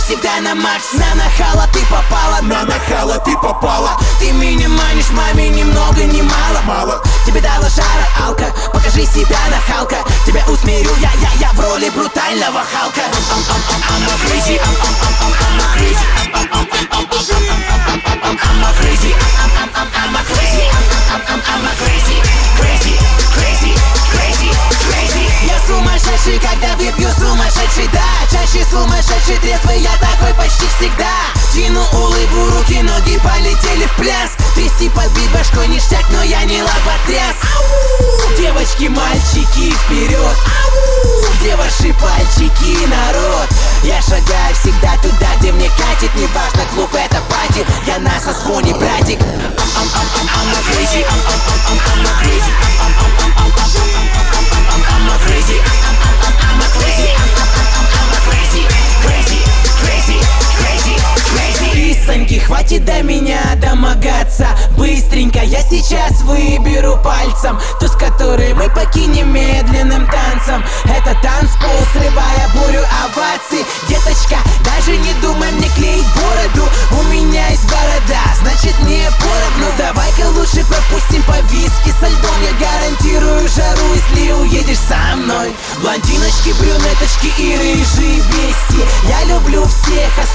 всегда на макс. На нахала ты попала, На нахала ты попала. ты меня манишь, маме, ни много ни мало. Мало. Тебе дала жара алка, покажи себя, нахалка. Тебя усмирю я в роли брутального Халка. I'm a crazy, I'm a crazy, I'm a crazy, I'm a crazy, I'm a crazy, crazy. Я сумасшедший, когда выпью, сумасшедший, да. Чаще сумасшедший, трезвый, я такой почти всегда. Тяну улыбу, руки, ноги полетели в пляс. Трясти под бит башкой ништяк, но я не лоботряс. Девочки, мальчики, вперед! Где ваши пальчики, народ? Я шагаю всегда туда, где мне катит. Неважно, клуб это пати, я на созвоне, братик. I'm a crazy, I'm a crazy, I'm a crazy, I'm a crazy, crazy. Кисоньки, хватит до меня домогаться. Быстренько я сейчас выберу пальцем ту, с которой мы покинем медленным танцем. Это танцпол, срывая бурю оваций. Деточка, даже не думай мне клеить бороду. У меня есть борода, значит мне поровну. Давай-ка лучше пропустим по виски со льдом. Я гарантирую жару, если уедешь со мной. Блондиночки, брюнеточки и рыжие бести. Я люблю всех,